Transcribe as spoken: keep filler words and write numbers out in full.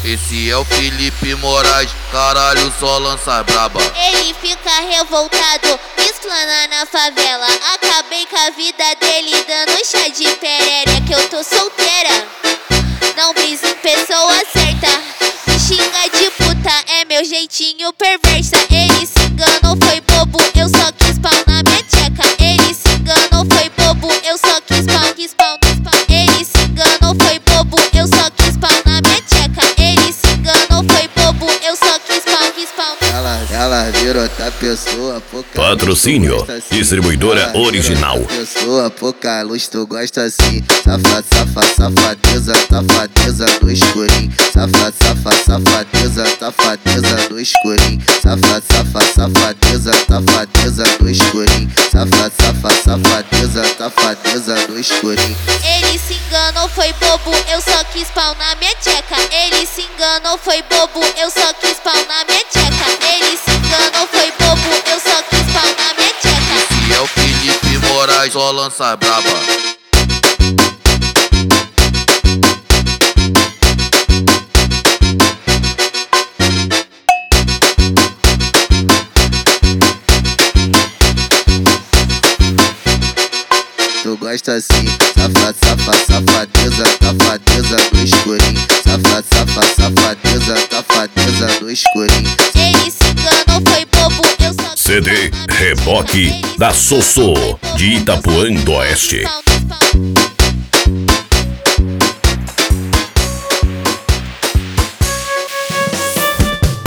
Esse é o Felipe Moraes, caralho, só lança braba. Ele fica revoltado, me explana na favela. Acabei com a vida dele dando chá de perere. Que eu tô solteira, não brisa em pessoa certa. Me xinga de puta, é meu jeitinho perversa. Ele se enganou, foi bobo, eu só quis pau na minha tcheca. Ele se enganou, foi bobo, eu só quis pau, quis pau, quis pau. Ele se enganou, foi bobo, eu só quis pau na minha tcheca. Ele se enganou, foi bobo, eu só quis pau, quis pau. Ela, ela virou outra pessoa, pouca Patrocínio, luz, assim. distribuidora Ela original. virou outra pessoa, pouca luz, tu gosta assim. Safado, safado, safadeza, safadeza do escurinho. Safado, safado, safadeza, safadeza do escurinho. Safado, safado, safadeza, safadeza do escurinho. Safado, safado, safadeza, safadeza do escurinho. Ele se enganou, foi bobo, eu só quis pau na minha tcheca. Ele se enganou, foi bobo, eu só quis pau na minha tcheca. Ele se enganou, foi bobo, eu só quis pau na minha tcheca. Esse é o Felipe Moraes, só lança braba. Tu gosta assim, safado, safado, safadeza, safadeza do escurinho. Safado, safado, safadeza, safadeza do escurinho. Ele se enganou, foi bobo, eu só quis C D pau na minha Reboque tcheca. Ele da se Sossô, enganou, foi bobo, de eu só Itapuã quis do pau, Oeste. quis pau, quis pau.